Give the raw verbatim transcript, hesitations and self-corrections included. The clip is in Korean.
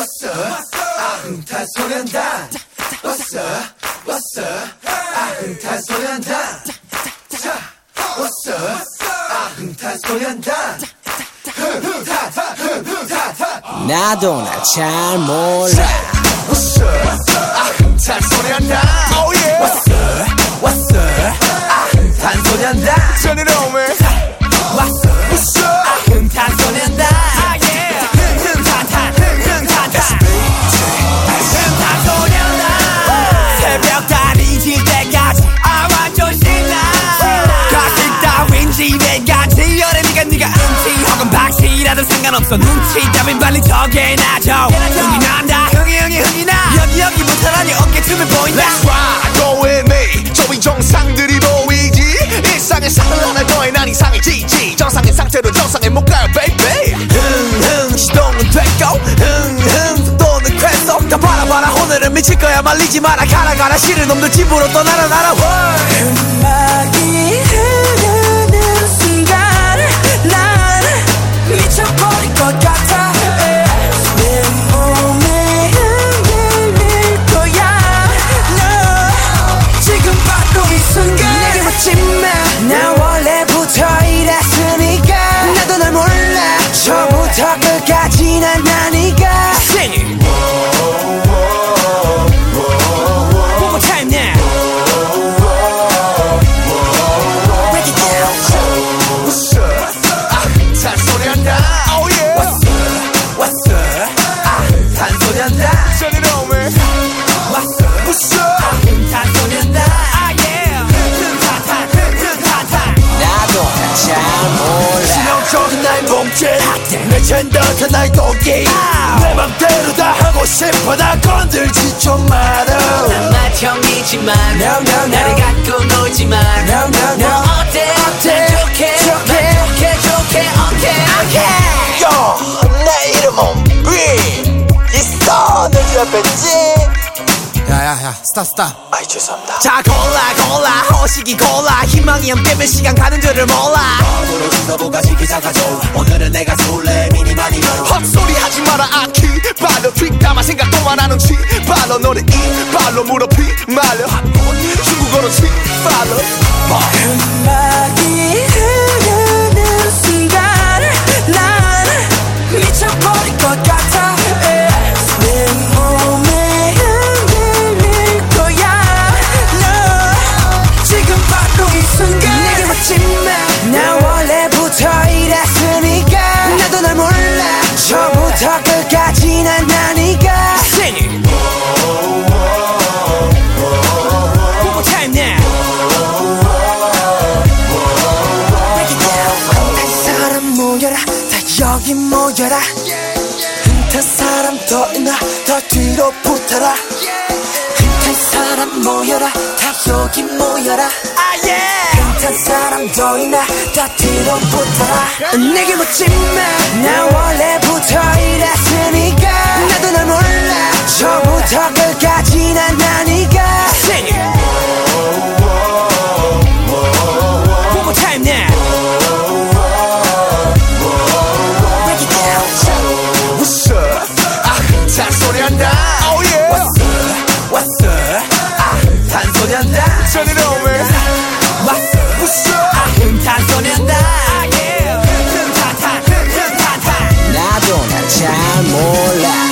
What's up? 아흥탄소년단. What's up? What's up? 아흥탄소년단. What's up? 아흥탄소년단. 나도 나 잘 몰라. What's up? 아흥탄소년단. Oh yeah. What's up? What's up? 아흥탄소년단. Turn it on, man. What's up? What's up? 아흥탄소년단. Ah yeah. 흥흥탄탄 흥흥탄탄. 흥탄소년단. 새벽 달이 질 때까지 아 완전 신나. 가식 따윈 집에까지 여름이가 네가 음치 혹은 박씨라도 상관없어. 눈치 따윈 빨리 정해놔줘. 흥이 난다. 흥이 흥이 흥이 나. 여기 여기 못하라니 어깨춤을 보인다. Let's ride, go with me. 저위 정상들이 보이지. 일상의 상을 하나 더해 난 이상해지지. 정상의 상태로 정상에 못 가요, baby. 흥흥 시동은 됐고 흥흥 속도는 쾌속. 다 봐라 오늘은 미칠 거야. 말리지 마라. 가라 가라 싫은 놈들 집으로 떠나라 나라. 음악이 흐르는 순간 난 미쳐버릴 것 같아. 내 몸에 흔들릴 거야. 너 지금 바로 이 순간 내게 묻지 마. 나 원래부터 이랬으니까. 나도 널 몰라. 처음부터 끝까지 난 나니까. Sing it. One more time now. Break it down. What's up? 아흥탄소년단. Oh yeah. What's up? What's up? 아흥탄소년단. Turn it on, man. What's up? What's up? 아흥탄소년단. Ah yeah. 흥흥탄탄 흥흥탄탄. 나도 나 잘 몰라. 신형적인 나의 몸짓 내 젠더한 나의 동기 내 맘대로 다 하고 싶어. 나 건들지 좀 마라. 난 맏형이지만 No, no, no. 나를 갖고 놀지만 No, no, no. 뭐 어때 어때? 난 좋게 좋게. 난 좋게 좋게 오케이 오케이 요, 내 이름은 Green. 있어, 내 집 앞에 지. 야야야 스탑 스탑. 아이 죄송합니다. 자 골라 골라 호식이 골라. 희망이 없다면 시간 가는 줄을 몰라. 앞으로 서보가지 기사가줘. 오늘은 내가 술래 미니마니로. 헛소리 하지 마라 아키 발로 뒷담화 생각도 안 하는 치 발로 너를 이 발로 무릎이 말려 중국어로 치 발로 음악이 흐르는 순간 난 미쳐버릴 것 같아. 내 몸에 흔들릴 거야. 너 지금 바로 이 순간 내게 묻지 마. 나 원래부터 이랬으니까. 나도 널 몰라. 처음부터 끝까지 난 나니까. Sing it. One more time now. Break it down. 다 사람 모여라. 다 여기 모여라. 흠탄 사람 더 있나. 더 뒤로 붙어라. 흠탄 사람 모여라. 다 여기 모여라. Ah yeah. 흠탄 사람 더 있나. 더 뒤로 붙어라. 내게 묻지 마. 나 원래부터 이랬으니까. 나도 널 몰라. 처음부터 끝까지 난 나니까. Sing it. One more time now. Break it down. What's up? 아흥탄소년단. Oh yeah. What's up? What's up? 아흥탄소년단. Turn it on, man. What's up? What's up? 아흥탄소년단. 나도 나 잘 몰라.